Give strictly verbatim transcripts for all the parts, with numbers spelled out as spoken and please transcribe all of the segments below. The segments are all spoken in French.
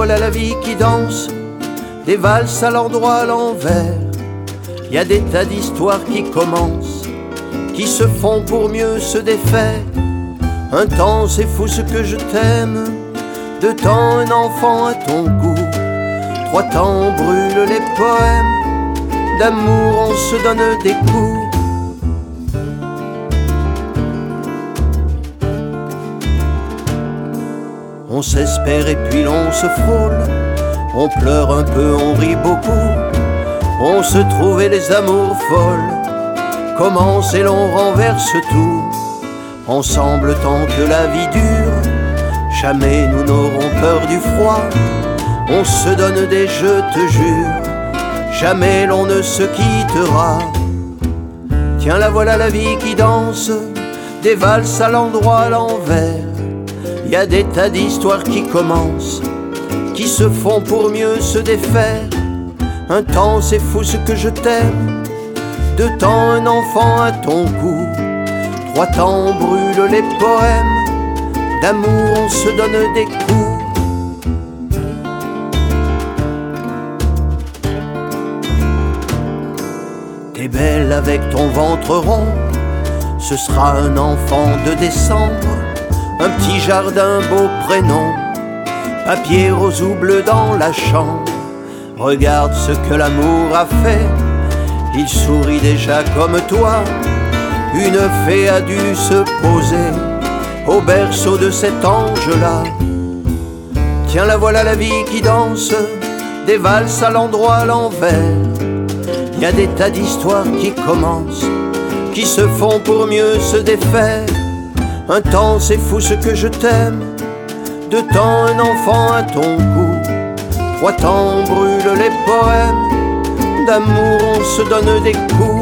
voilà la vie qui danse, des valses à l'endroit à l'envers. Y a des tas d'histoires qui commencent, qui se font pour mieux se défaire. Un temps c'est fou ce que je t'aime, deux temps un enfant à ton goût, trois temps brûlent les poèmes, d'amour on se donne des coups. On s'espère et puis l'on se frôle, on pleure un peu, on rit beaucoup, on se trouve et les amours folles commencent et l'on renverse tout. Ensemble tant que la vie dure, jamais nous n'aurons peur du froid. On se donne des je te jure, jamais l'on ne se quittera. Tiens la voilà la vie qui danse, des valses à l'endroit à l'envers. Y a des tas d'histoires qui commencent, qui se font pour mieux se défaire. Un temps c'est fou ce que je t'aime, deux temps un enfant à ton cou, trois temps brûlent les poèmes, d'amour on se donne des coups. T'es belle avec ton ventre rond, ce sera un enfant de décembre, un petit jardin, beau prénom, papier rose ou bleu dans la chambre. Regarde ce que l'amour a fait, il sourit déjà comme toi. Une fée a dû se poser au berceau de cet ange-là. Tiens la voilà la vie qui danse, des valses à l'endroit à l'envers. Y a des tas d'histoires qui commencent, qui se font pour mieux se défaire. Un temps c'est fou ce que je t'aime, deux temps un enfant à ton cou, trois temps brûlent les poèmes, d'amour on se donne des coups.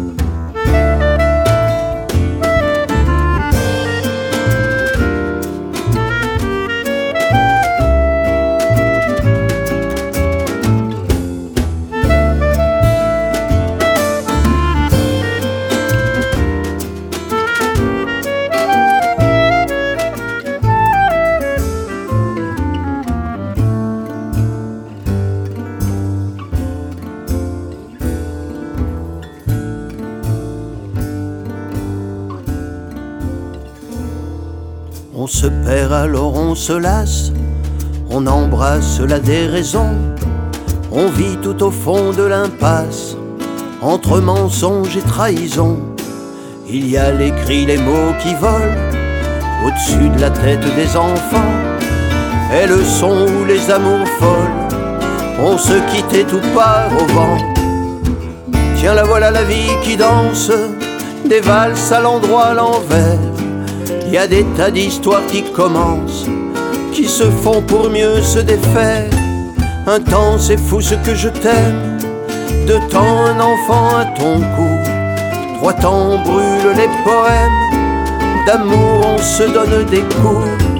On se perd alors on se lasse, on embrasse la déraison, on vit tout au fond de l'impasse, entre mensonge et trahison. Il y a les cris, les mots qui volent au-dessus de la tête des enfants, et le son où les amours folles, on se quitte et tout part au vent. Tiens la voilà la vie qui danse, des valses à l'endroit à l'envers. Y a des tas d'histoires qui commencent, qui se font pour mieux se défaire. Un temps c'est fou ce que je t'aime, deux temps un enfant à ton cou, trois temps brûlent les poèmes, d'amour on se donne des coups.